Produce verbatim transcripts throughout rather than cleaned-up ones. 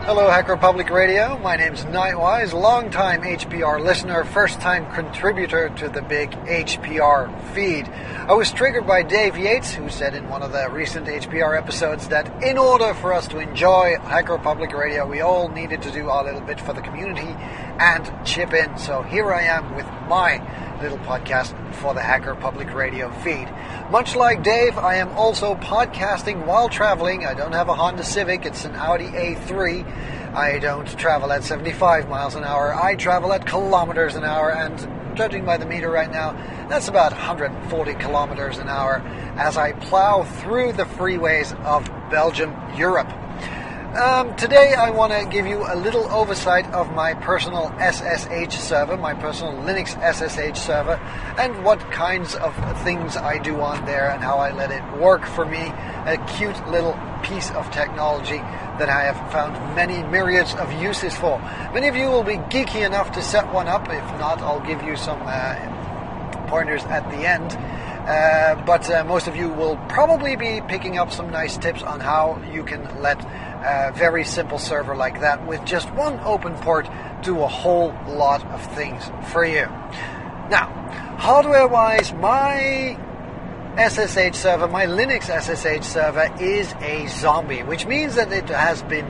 Hello, Hacker Public Radio. My name's Nightwise, long-time H P R listener, first-time contributor to the big H P R feed. I was triggered by Dave Yates, who said in one of the recent H P R episodes that in order for us to enjoy Hacker Public Radio, we all needed to do our little bit for the community and chip in. So here I am with my little podcast for the Hacker Public Radio feed. Much like Dave, I am also podcasting while traveling. I don't have a Honda Civic, it's an Audi A three. I don't travel at seventy-five miles an hour. I travel at kilometers an hour, and judging by the meter right now, that's about one hundred forty kilometers an hour as I plow through the freeways of Belgium, Europe. Um, today I want to give you a little oversight of my personal S S H server, my personal Linux S S H server, and what kinds of things I do on there and how I let it work for me. A cute little piece of technology that I have found many myriads of uses for. Many of you will be geeky enough to set one up. If not, I'll give you some uh, pointers at the end. Uh, but uh, most of you will probably be picking up some nice tips on how you can let a very simple server like that with just one open port do a whole lot of things for you. Now, hardware-wise, my S S H server, my Linux S S H server is a zombie, which means that it has been,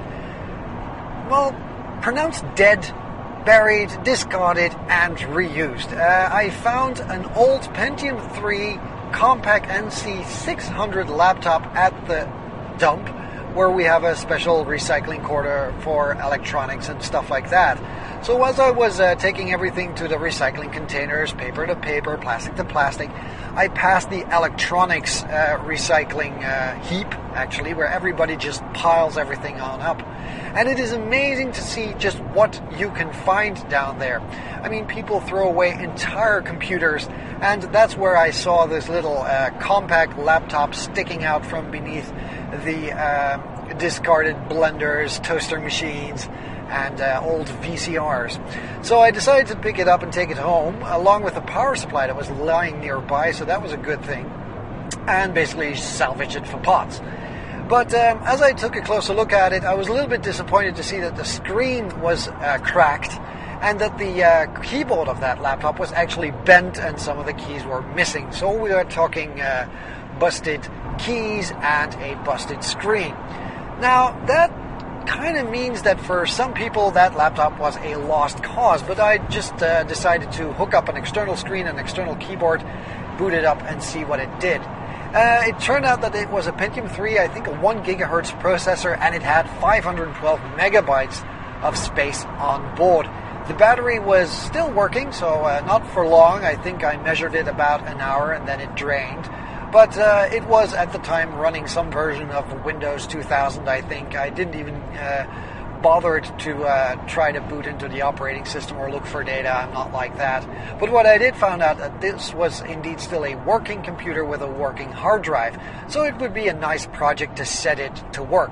well, pronounced dead, buried, discarded, and reused. Uh, I found an old Pentium three Compaq N C six hundred laptop at the dump, where we have a special recycling corner for electronics and stuff like that. So as I was uh, taking everything to the recycling containers, paper to paper, plastic to plastic, I passed the electronics uh, recycling uh, heap, actually, where everybody just piles everything on up. And it is amazing to see just what you can find down there. I mean, people throw away entire computers, and that's where I saw this little uh, Compaq laptop sticking out from beneath the uh, discarded blenders, toaster machines, and uh, old V C Rs. So I decided to pick it up and take it home, along with a power supply that was lying nearby, so that was a good thing, and basically salvage it for pots. But um, as I took a closer look at it, I was a little bit disappointed to see that the screen was uh, cracked, and that the uh, keyboard of that laptop was actually bent and some of the keys were missing. So we are talking uh, busted keys and a busted screen. Now, that kind of means that for some people that laptop was a lost cause, but I just uh, decided to hook up an external screen and external keyboard, boot it up, and see what it did. Uh, it turned out that it was a Pentium three, I think a one gigahertz processor, and it had five hundred twelve megabytes of space on board. The battery was still working, so uh, not for long. I think I measured it about an hour and then it drained. But uh, it was at the time running some version of Windows two thousand, I think. I didn't even uh, bother to uh, try to boot into the operating system or look for data. I'm not like that. But what I did found out that this was indeed still a working computer with a working hard drive. So it would be a nice project to set it to work.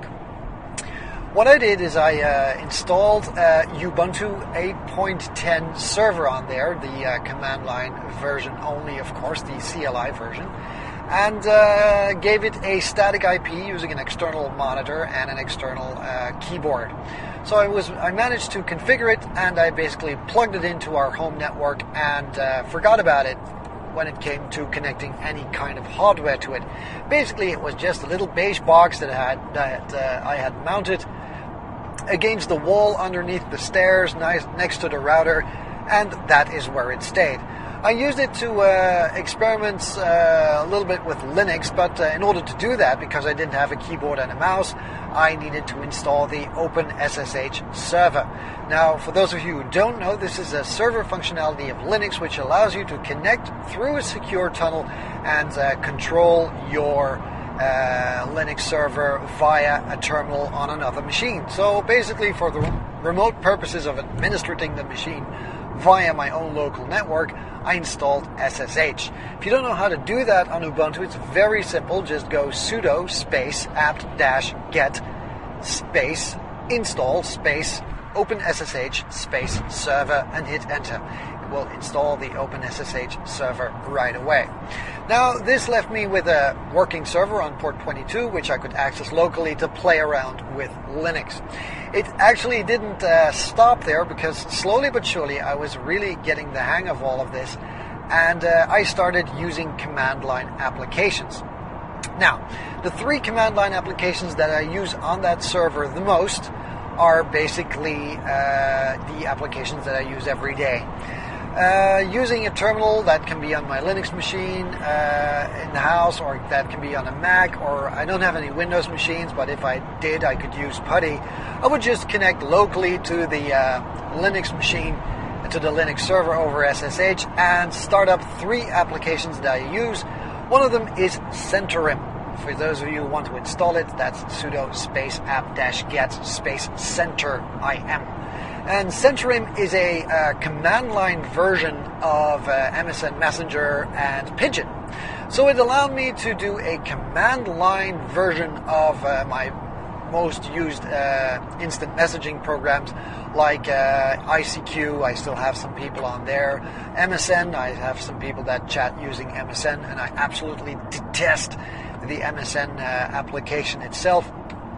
What I did is I uh, installed uh, Ubuntu eight point ten server on there, the uh, command line version only, of course, the C L I version, and uh, gave it a static I P using an external monitor and an external uh, keyboard. So I was I managed to configure it, and I basically plugged it into our home network and uh, forgot about it when it came to connecting any kind of hardware to it. Basically, it was just a little beige box that I had, that uh, I had mounted against the wall underneath the stairs, nice next to the router, and that is where it stayed. I used it to uh, experiment uh, a little bit with Linux, but uh, in order to do that, because I didn't have a keyboard and a mouse, I needed to install the OpenSSH server. Now, for those of you who don't know, this is a server functionality of Linux which allows you to connect through a secure tunnel and uh, control your uh, Linux server via a terminal on another machine. So basically, for the remote purposes of administrating the machine via my own local network, I installed S S H. If you don't know how to do that on Ubuntu, it's very simple. Just go sudo space apt-get space install space OpenSSH space server and hit enter. It will install the OpenSSH server right away. Now, this left me with a working server on port twenty-two, which I could access locally to play around with Linux. It actually didn't uh, stop there, because slowly but surely I was really getting the hang of all of this, and uh, I started using command line applications. Now, the three command line applications that I use on that server the most are basically uh, the applications that I use every day. Uh, using a terminal that can be on my Linux machine uh, in the house, or that can be on a Mac, or I don't have any Windows machines, but if I did, I could use PuTTY. I would just connect locally to the uh, Linux machine, to the Linux server over S S H, and start up three applications that I use. One of them is Centrim. For those of you who want to install it, that's sudo space apt dash get space center im. And Centrim is a uh, command line version of uh, M S N Messenger and Pigeon. So it allowed me to do a command line version of uh, my most used uh, instant messaging programs like uh, I C Q. I still have some people on there. M S N, I have some people that chat using M S N, and I absolutely detest the M S N uh, application itself.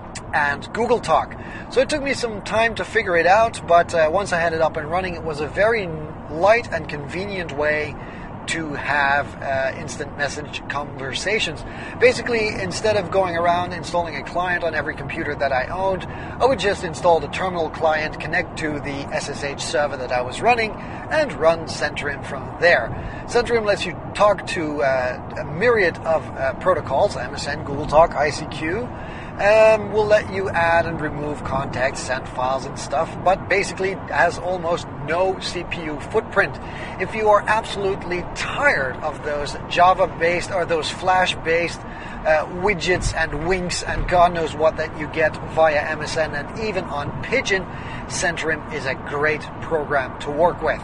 And Google Talk. So it took me some time to figure it out, but uh, once I had it up and running, it was a very light and convenient way to have uh, instant message conversations. Basically, instead of going around installing a client on every computer that I owned, I would just install the terminal client, connect to the S S H server that I was running, and run Centrim from there. Centrim lets you talk to uh, a myriad of uh, protocols, M S N, Google Talk, I C Q. Um, will let you add and remove contacts, send files and stuff, but basically has almost no C P U footprint. If you are absolutely tired of those Java-based or those Flash-based uh, widgets and winks and God knows what that you get via M S N and even on Pigeon, Centrim is a great program to work with.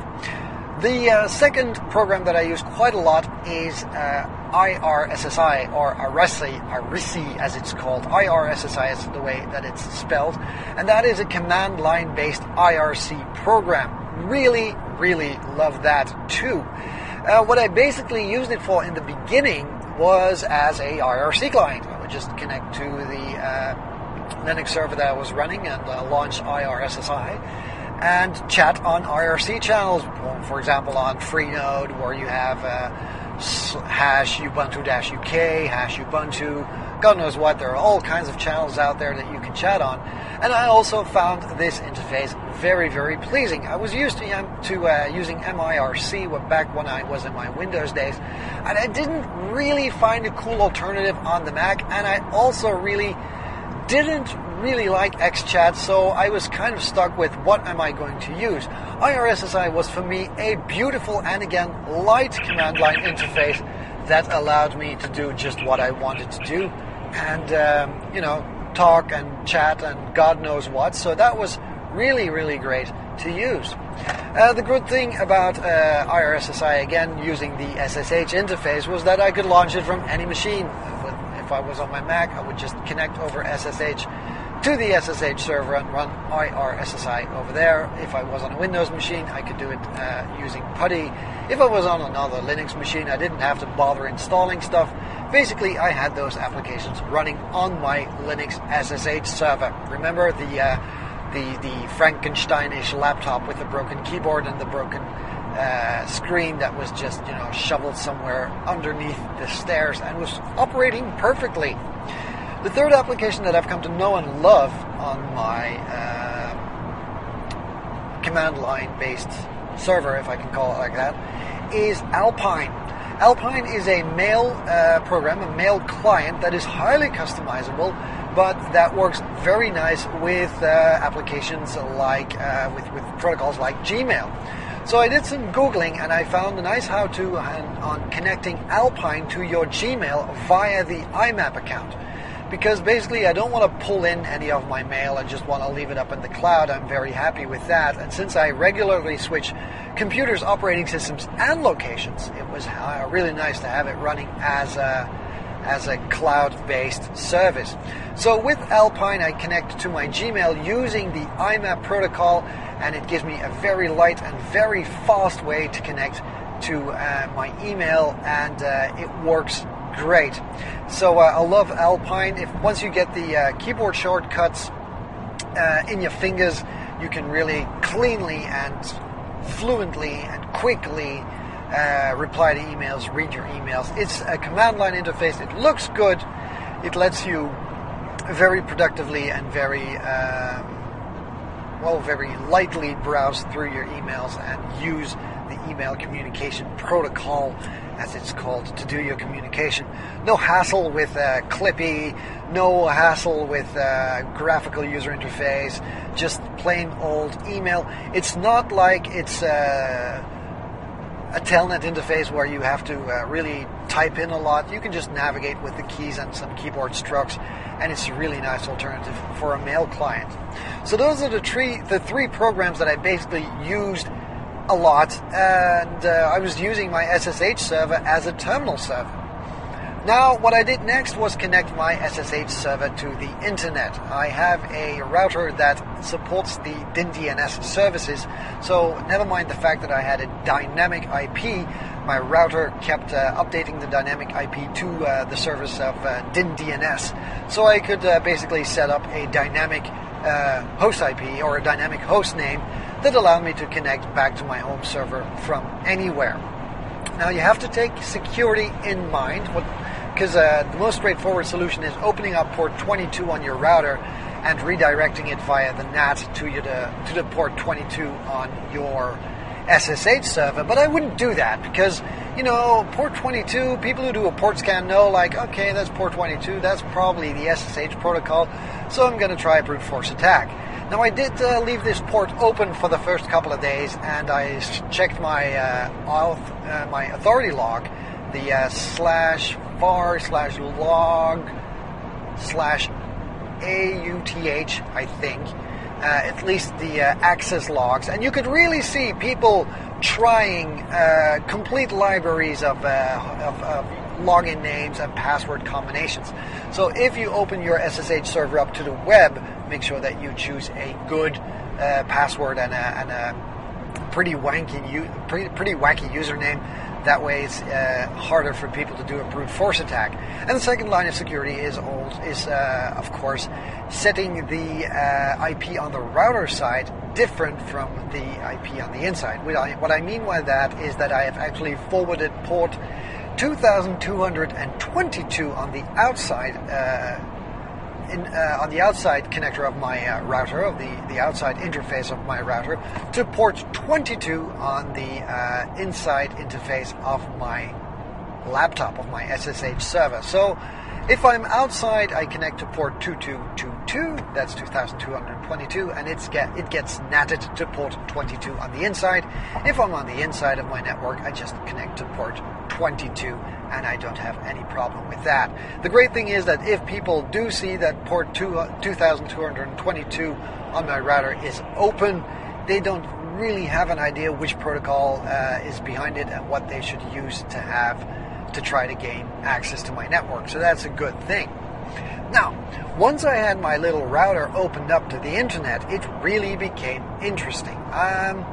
The uh, second program that I use quite a lot is uh, I R S S I, or Arisi, Arisi as it's called. I R S S I is the way that it's spelled, and that is a command line based I R C program. Really, really love that too. Uh, what I basically used it for in the beginning was as a I R C client. I would just connect to the uh, Linux server that I was running and uh, launch I R S S I. And chat on I R C channels, for example, on Freenode, where you have uh, hash Ubuntu-U K, hash Ubuntu, God knows what. There are all kinds of channels out there that you can chat on. And I also found this interface very, very pleasing. I was used to, um, to uh, using M I R C back when I was in my Windows days, and I didn't really find a cool alternative on the Mac, and I also really didn't really like XChat, so I was kind of stuck with what am I going to use. I R S S I was for me a beautiful and again light command line interface that allowed me to do just what I wanted to do, and um, you know, talk and chat and God knows what. So that was really, really great to use. Uh, the good thing about uh, I R S S I, again using the S S H interface, was that I could launch it from any machine. If I was on my Mac, I would just connect over S S H to the S S H server and run I R S S I over there. If I was on a Windows machine, I could do it uh, using PuTTY. If I was on another Linux machine, I didn't have to bother installing stuff. Basically, I had those applications running on my Linux S S H server. Remember the uh, the the Frankensteinish laptop with the broken keyboard and the broken uh, screen that was just, you know, shoveled somewhere underneath the stairs and was operating perfectly. The third application that I've come to know and love on my uh, command line based server, if I can call it like that, is Alpine. Alpine is a mail uh, program, a mail client that is highly customizable, but that works very nice with uh, applications like uh, with, with protocols like Gmail. So I did some Googling and I found a nice how-to on, on connecting Alpine to your Gmail via the I MAP account. Because basically I don't want to pull in any of my mail, I just want to leave it up in the cloud. I'm very happy with that. And since I regularly switch computers, operating systems, and locations, it was uh, really nice to have it running as a, as a cloud-based service. So with Alpine, I connect to my Gmail using the I MAP protocol, and it gives me a very light and very fast way to connect to uh, my email, and uh, it works great. So uh, I love Alpine. If once you get the uh, keyboard shortcuts uh, in your fingers, you can really cleanly and fluently and quickly uh, reply to emails, read your emails. It's a command line interface. It looks good. It lets you very productively and very um, well, very lightly browse through your emails and use the email communication protocol, as it's called, to do your communication. No hassle with uh, Clippy, no hassle with uh, graphical user interface, just plain old email. It's not like it's uh, a Telnet interface where you have to uh, really type in a lot. You can just navigate with the keys and some keyboard strokes, and it's a really nice alternative for a mail client. So those are the three, the three programs that I basically used a lot, and uh, I was using my S S H server as a terminal server. Now, what I did next was connect my S S H server to the internet. I have a router that supports the D N D N S services, so never mind the fact that I had a dynamic I P, my router kept uh, updating the dynamic I P to uh, the service of uh, D N D N S, so I could uh, basically set up a dynamic uh, host I P or a dynamic host name that allowed me to connect back to my home server from anywhere. Now, you have to take security in mind, because uh, the most straightforward solution is opening up port twenty-two on your router and redirecting it via the N A T to, your, to, to the port twenty-two on your S S H server. But I wouldn't do that because, you know, port twenty-two, people who do a port scan know, like, okay, that's port twenty-two, that's probably the S S H protocol, so I'm going to try a brute force attack. Now, I did uh, leave this port open for the first couple of days, and I checked my uh, auth, uh, my authority log, the uh, slash var slash log slash auth, I think, uh, at least the uh, access logs, and you could really see people trying uh, complete libraries of, uh, of, of login names and password combinations. So if you open your S S H server up to the web, make sure that you choose a good uh, password and a, and a pretty wanky, pretty, pretty wacky username. That way, it's uh, harder for people to do a brute force attack. And the second line of security is old, is uh, of course setting the uh, I P on the router side different from the I P on the inside. What I, what I mean by that is that I have actually forwarded port two thousand two hundred twenty-two on the outside. Uh, In, uh, on the outside connector of my uh, router, of the, the outside interface of my router, to port twenty-two on the uh, inside interface of my laptop, of my S S H server. So if I'm outside, I connect to port two two two two, that's two thousand two hundred twenty-two, and it's get, it gets natted to port twenty-two on the inside. If I'm on the inside of my network, I just connect to port twenty-two, and I don't have any problem with that. The great thing is that if people do see that port two thousand two hundred twenty-two on my router is open, they don't really have an idea which protocol uh, is behind it and what they should use to have to try to gain access to my network. So that's a good thing. Now, once I had my little router opened up to the internet, it really became interesting. Um,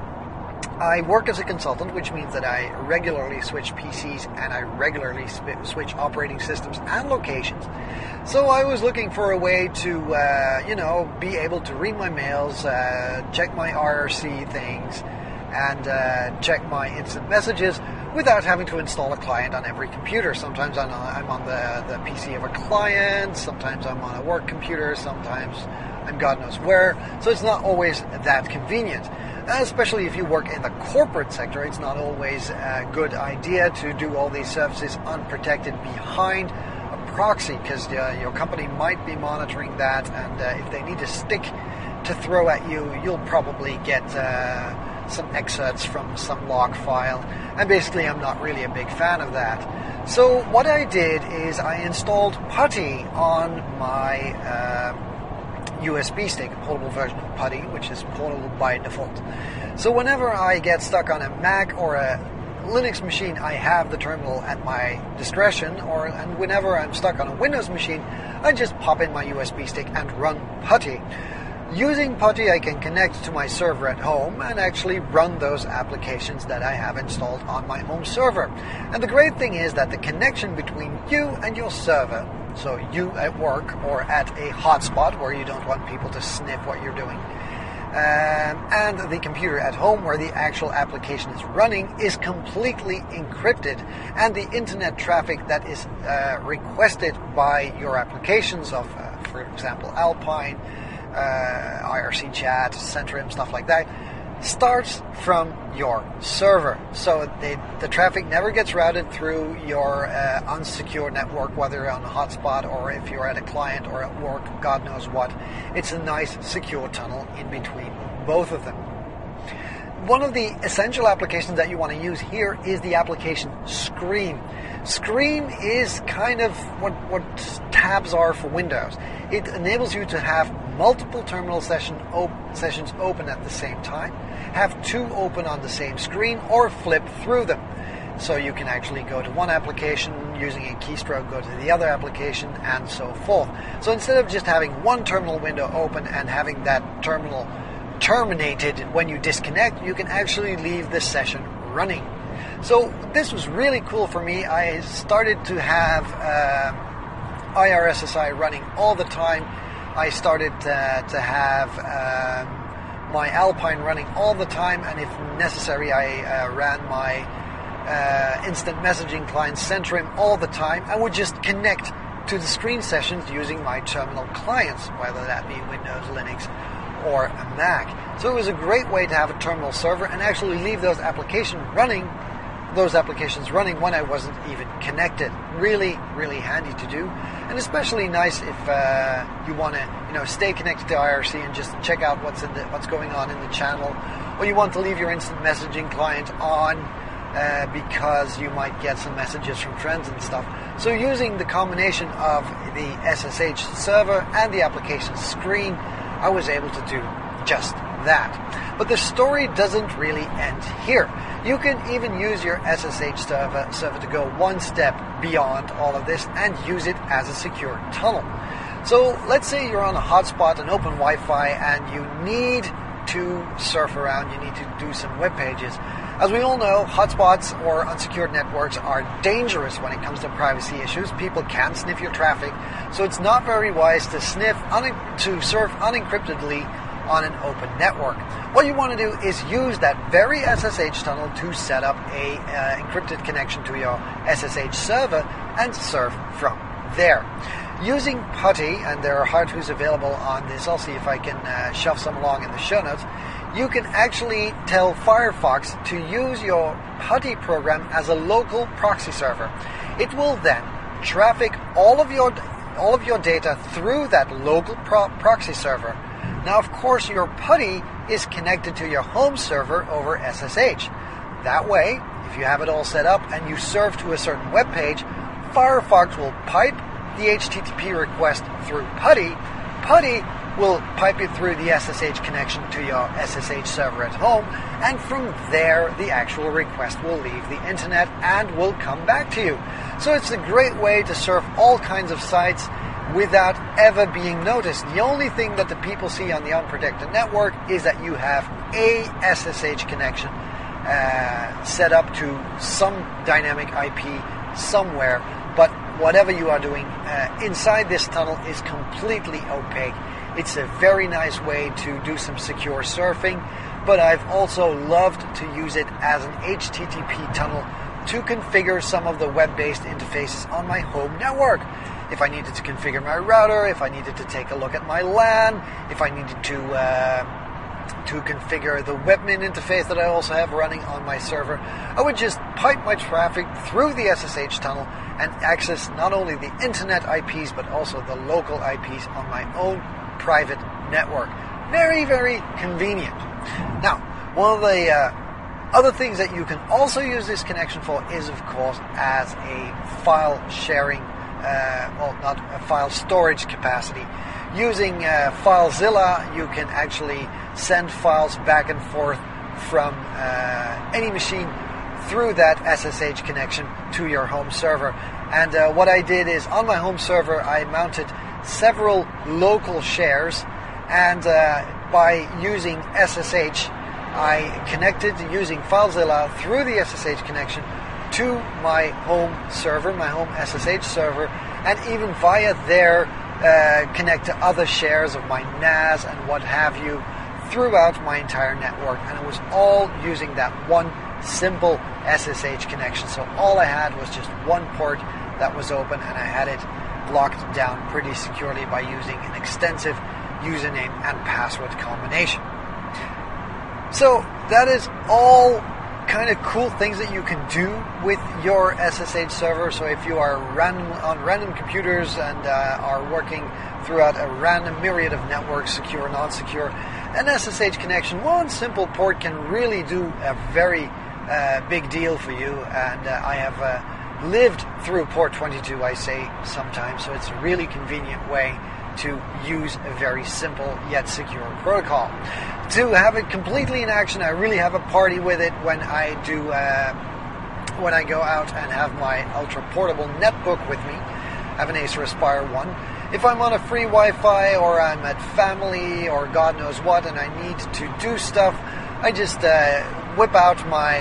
I work as a consultant, which means that I regularly switch P Cs and I regularly sp- switch operating systems and locations. So I was looking for a way to, uh, you know, be able to read my mails, uh, check my I R C things, and uh, check my instant messages without having to install a client on every computer. Sometimes I'm on, I'm on the, the P C of a client, sometimes I'm on a work computer, sometimes I'm God knows where. So it's not always that convenient. Especially if you work in the corporate sector, it's not always a good idea to do all these services unprotected behind a proxy, because uh, your company might be monitoring that, and uh, if they need a stick to throw at you, you'll probably get uh, some excerpts from some log file, and basically I'm not really a big fan of that. So what I did is I installed PuTTY on my uh, U S B stick, a portable version of PuTTY, which is portable by default. So whenever I get stuck on a Mac or a Linux machine, I have the terminal at my discretion, or and whenever I'm stuck on a Windows machine, I just pop in my U S B stick and run PuTTY. Using PuTTY, I can connect to my server at home and actually run those applications that I have installed on my home server. And the great thing is that the connection between you and your server, so you at work or at a hotspot where you don't want people to sniff what you're doing, um, and the computer at home where the actual application is running is completely encrypted, and the internet traffic that is uh, requested by your applications of, uh, for example, Alpine, Uh, I R C Chat, Centrim, stuff like that, starts from your server. So they, the traffic never gets routed through your uh, unsecure network, whether you're on a hotspot or if you're at a client or at work, God knows what. It's a nice secure tunnel in between both of them. One of the essential applications that you want to use here is the application Screen. Screen is kind of what, what tabs are for Windows. It enables you to have multiple terminal session op- sessions open at the same time, have two open on the same screen, or flip through them. So you can actually go to one application using a keystroke, go to the other application, and so forth. So instead of just having one terminal window open and having that terminal terminated when you disconnect, you can actually leave the session running. So this was really cool for me. I started to have uh, I R S S I running all the time. I started uh, to have um, my Alpine running all the time, and if necessary, I uh, ran my uh, instant messaging client Centrim all the time. I would just connect to the screen sessions using my terminal clients, whether that be Windows, Linux, or a Mac. So it was a great way to have a terminal server and actually leave those applications running, those applications running when I wasn't even connected. Really, really handy to do, and especially nice if uh, you want to, you know, stay connected to I R C and just check out what's in the, what's going on in the channel, or you want to leave your instant messaging client on uh, because you might get some messages from friends and stuff. So using the combination of the S S H server and the application Screen, I was able to do just that. But the story doesn't really end here. You can even use your S S H server, server to go one step beyond all of this and use it as a secure tunnel. So let's say you're on a hotspot, an open Wi-Fi, and you need to surf around, you need to do some web pages. As we all know, hotspots or unsecured networks are dangerous when it comes to privacy issues. People can sniff your traffic, so it's not very wise to sniff un- to surf unencryptedly on an open network. What you want to do is use that very S S H tunnel to set up a uh, encrypted connection to your S S H server and surf from there. Using PuTTY, and there are how-tos available on this, I'll see if I can uh, shove some along in the show notes, you can actually tell Firefox to use your PuTTY program as a local proxy server. It will then traffic all of your all of your data through that local pro- proxy server. Now, of course, your PuTTY is connected to your home server over S S H. That way, if you have it all set up and you surf to a certain web page, Firefox will pipe the H T T P request through PuTTY. PuTTY will pipe it through the S S H connection to your S S H server at home, and from there, the actual request will leave the internet and will come back to you. So it's a great way to surf all kinds of sites without ever being noticed. The only thing that the people see on the unprotected network is that you have a S S H connection uh, set up to some dynamic I P somewhere, but whatever you are doing uh, inside this tunnel is completely opaque. It's a very nice way to do some secure surfing, but I've also loved to use it as an H T T P tunnel to configure some of the web-based interfaces on my home network. If I needed to configure my router, if I needed to take a look at my LAN, if I needed to uh, to configure the webmin interface that I also have running on my server, I would just pipe my traffic through the S S H tunnel and access not only the internet I Ps but also the local I Ps on my own private network. Very, very convenient. Now, one of the uh, other things that you can also use this connection for is, of course, as a file sharing Uh, well, not a file storage capacity. Using uh, FileZilla, you can actually send files back and forth from uh, any machine through that S S H connection to your home server. And uh, what I did is, on my home server, I mounted several local shares, And uh, by using S S H, I connected using FileZilla through the S S H connection to my home server, my home S S H server, and even via there uh, connect to other shares of my N A S and what have you throughout my entire network. And it was all using that one simple S S H connection. So all I had was just one port that was open, and I had it locked down pretty securely by using an extensive username and password combination. So that is all kind of cool things that you can do with your S S H server. So if you are random on random computers and uh, are working throughout a random myriad of networks, secure, non-secure, an S S H connection, one simple port can really do a very uh, big deal for you. And uh, I have uh, lived through port twenty-two, I say sometimes, so it's a really convenient way to use a very simple yet secure protocol. To have it completely in action, I really have a party with it when I do uh, when I go out and have my ultra portable netbook with me. I have an Acer Aspire one. If I'm on a free Wi-Fi or I'm at family or God knows what and I need to do stuff, I just uh, whip out my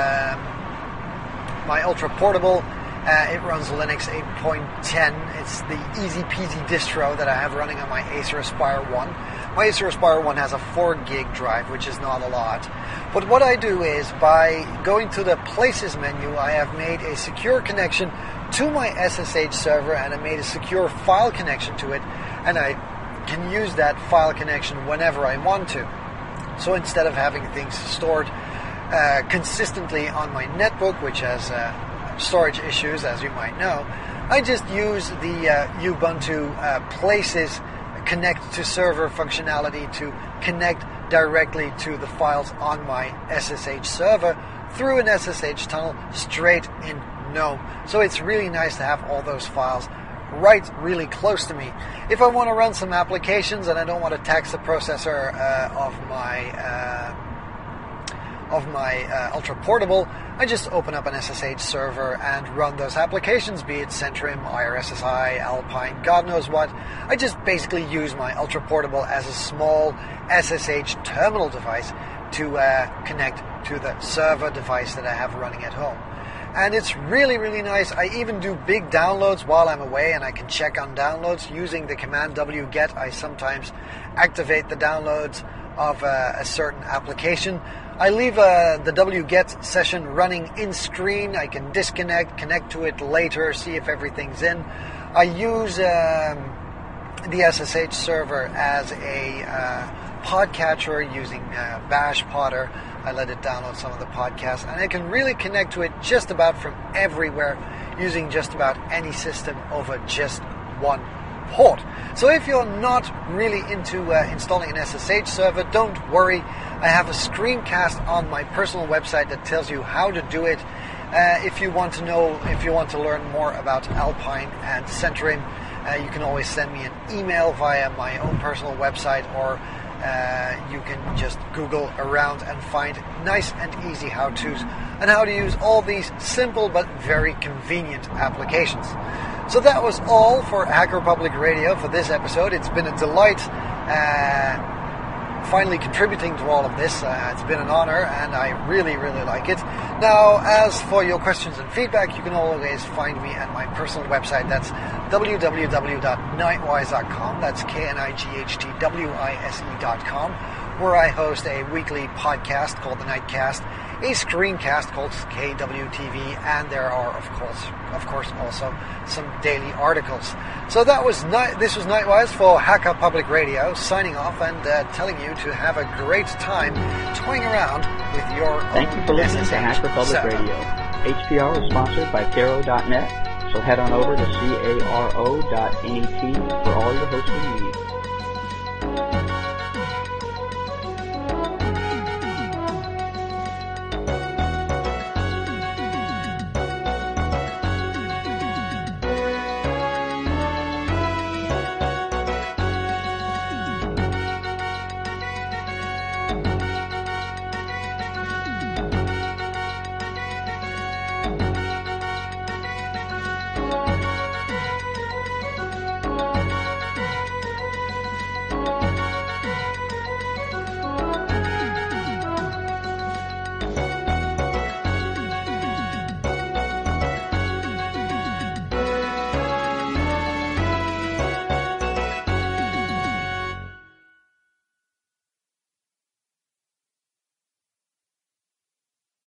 uh, my ultra portable. Uh, it runs Linux eight point ten. It's the easy peasy distro that I have running on my Acer Aspire one. My Acer Aspire one has a four gig drive, which is not a lot. But what I do is, by going to the Places menu, I have made a secure connection to my S S H server, and I made a secure file connection to it, and I can use that file connection whenever I want to. So instead of having things stored uh, consistently on my netbook, which has uh, storage issues, as you might know, I just use the uh, Ubuntu uh, Places connect to server functionality to connect directly to the files on my S S H server through an S S H tunnel straight in GNOME. So it's really nice to have all those files right really close to me. If I want to run some applications and I don't want to tax the processor uh, of my uh, of my uh, ultra portable, I just open up an S S H server and run those applications, be it Centrim, I R S S I, Alpine, God knows what. I just basically use my ultra portable as a small S S H terminal device to uh, connect to the server device that I have running at home. And it's really, really nice. I even do big downloads while I'm away, and I can check on downloads using the command wget. I sometimes activate the downloads of uh, a certain application. I leave uh, the wget session running in screen. I can disconnect, connect to it later, see if everything's in. I use um, the S S H server as a uh, podcatcher using uh, Bash Podder. I let it download some of the podcasts, and I can really connect to it just about from everywhere using just about any system over just one port. So if you're not really into uh, installing an S S H server, don't worry. I have a screencast on my personal website that tells you how to do it. Uh, if you want to know, if you want to learn more about Alpine and Centrim, uh, you can always send me an email via my own personal website, or uh, you can just Google around and find nice and easy how-tos on how to use all these simple but very convenient applications. So that was all for Hacker Public Radio for this episode. It's been a delight uh, finally contributing to all of this. Uh, it's been an honor, and I really, really like it. Now, as for your questions and feedback, you can always find me at my personal website. That's w w w dot nightwise dot com. That's K N I G H T W I S E dot com, where I host a weekly podcast called The Nightcast, a screencast called K W T V, and there are, of course, of course, also some daily articles. So that was night. This was Nightwise for Hacker Public Radio, signing off and uh, telling you to have a great time toying around with your Thank own you for listening S S H to Hacker Public server. Radio. H P R is sponsored by Caro dot net, so head on over to caro dot net for all your hosting needs.